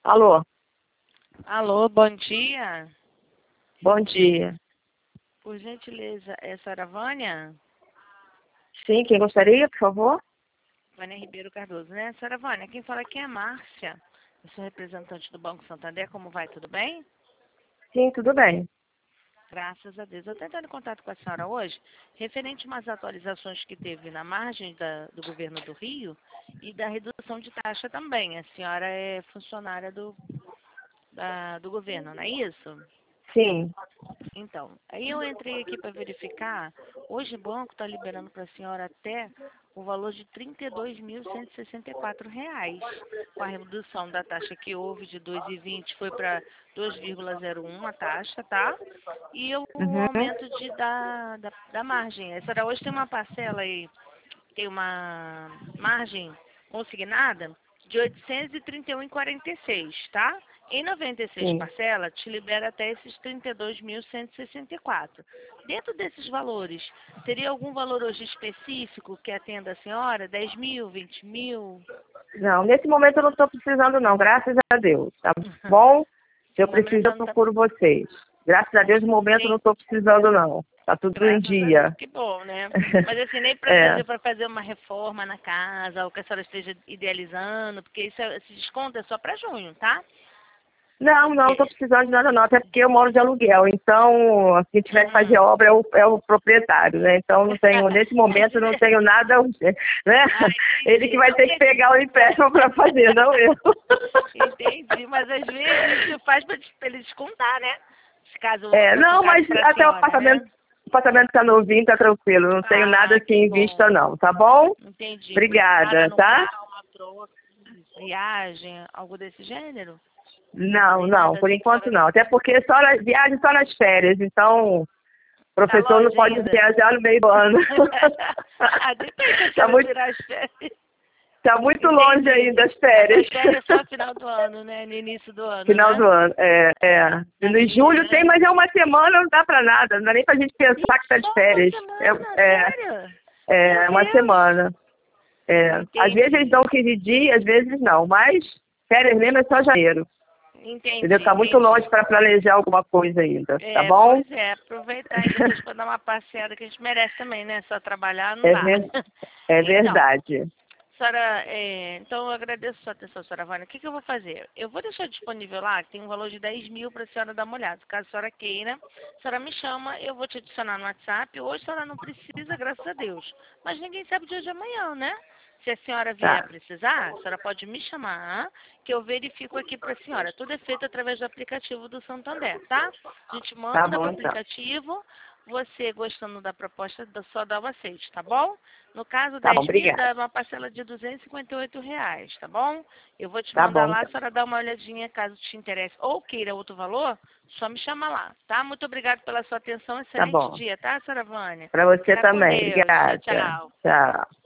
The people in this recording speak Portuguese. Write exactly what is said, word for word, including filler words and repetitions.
Alô, Alô, bom dia. bom dia. Por gentileza, é a senhora Vânia? Sim, quem gostaria, por favor? Vânia Ribeiro Cardoso, né? Senhora Vânia, quem fala aqui é a Márcia. Eu sou representante do Banco Santander. Como vai? Tudo bem? Sim, tudo bem. Graças a Deus. Eu estou entrando em contato com a senhora hoje, referente a umas atualizações que teve na margem da- do governo do Rio e da redução de taxa também. A senhora é funcionária do, da- do governo, não é isso? Sim. Então, aí eu entrei aqui para verificar. Hoje o banco está liberando para a senhora até o valor de trinta e dois mil cento e sessenta e quatro reais. Com a redução da taxa que houve de dois vírgula vinte foi para dois vírgula zero um a taxa, tá? E o o Uhum. aumento de, da, da, da margem. A senhora hoje tem uma parcela aí, tem uma margem consignada de oitocentos e trinta e um vírgula quarenta e seis, tá? Em noventa e seis Sim. parcelas, te libera até esses trinta e dois mil cento e sessenta e quatro. Dentro desses valores, teria algum valor hoje específico que atenda a senhora? dez mil, vinte mil? Não, nesse momento eu não estou precisando não, graças a Deus, tá bom? Se eu No momento preciso, eu não tá... procuro vocês. Graças a Deus, no momento eu não Sim, estou precisando não. Tá tudo em graças a Deus, dia. que bom, né? Mas assim, nem É. precisa para fazer uma reforma na casa, ou que a senhora esteja idealizando, porque isso é- esse desconto é só para junho, tá? Não, não estou É, precisando de nada não, até porque eu moro de aluguel, então quem tiver que fazer uhum. obra é o, é o proprietário, né? Então não tenho, nesse Ai, momento não tenho nada, né? ah, Ele que entendi. vai Não, ter que porque... pegar o empréstimo para fazer, não eu. Entendi, mas às vezes isso faz para ele descontar, né? Se caso É, fosse o não, caso mas para a até o senhora, apartamento, né? o apartamento tá novinho, tá tranquilo, não tenho nada Ah, assim que em vista bom. não, tá bom? Entendi. Pensava Obrigada, num tá? carro, uma troca, viagem, algo desse gênero? Não, Nem não, nada por assim que a enquanto senhora... não. Até porque só na, viagem só nas férias, então o Tá professor não longe pode ainda? viajar no meio do ano. Ah, depende se a tá senhora muito, tirar as férias. tá muito longe Entendi. ainda as As férias. suas férias só final do ano, né? No início do ano, Final né? do ano, é, é. E no Entendi, julho tem, né? mas é uma semana, não dá pra nada, não dá nem pra gente pensar Ih, que tá de só uma férias. semana, É, é, sério? Meu é uma Deus. semana. É, às vezes eles Entendi. dão quinze dias, às vezes não, mas férias mesmo é só janeiro. Entendeu? Entendi, Tá muito longe entendi. para planejar alguma coisa ainda, tá É, bom? pois é, aproveitar ainda depois para dar uma passeada que a gente merece também, né? Só trabalhar não É, dá. ver, é Então, verdade. senhora, é, então eu agradeço a sua atenção, senhora Vânia. O que, que eu vou fazer? Eu vou deixar disponível lá, que tem um valor de dez mil para a senhora dar uma olhada. Caso a senhora queira, a senhora me chama, eu vou te adicionar no WhatsApp. Hoje a senhora não precisa, graças a Deus. Mas ninguém sabe de hoje e amanhã, né? Se a senhora vier a Tá, precisar, a senhora pode me chamar, que eu verifico aqui para a senhora. Tudo é feito através do aplicativo do Santander, tá? A gente tá manda bom para o então. aplicativo, você gostando da proposta, só dá o aceite, tá bom? No caso, Tá bom, dez mil obrigada. dá uma parcela de duzentos e cinquenta e oito reais, tá bom? Eu vou te Tá mandar bom lá, a então. senhora dá uma olhadinha caso te interesse ou queira outro valor, só me chama lá, tá? Muito obrigada pela sua atenção, Tá excelente bom. dia, tá, senhora Vânia? Para você Fica com também, Deus, tchau, obrigada. tchau. Tchau.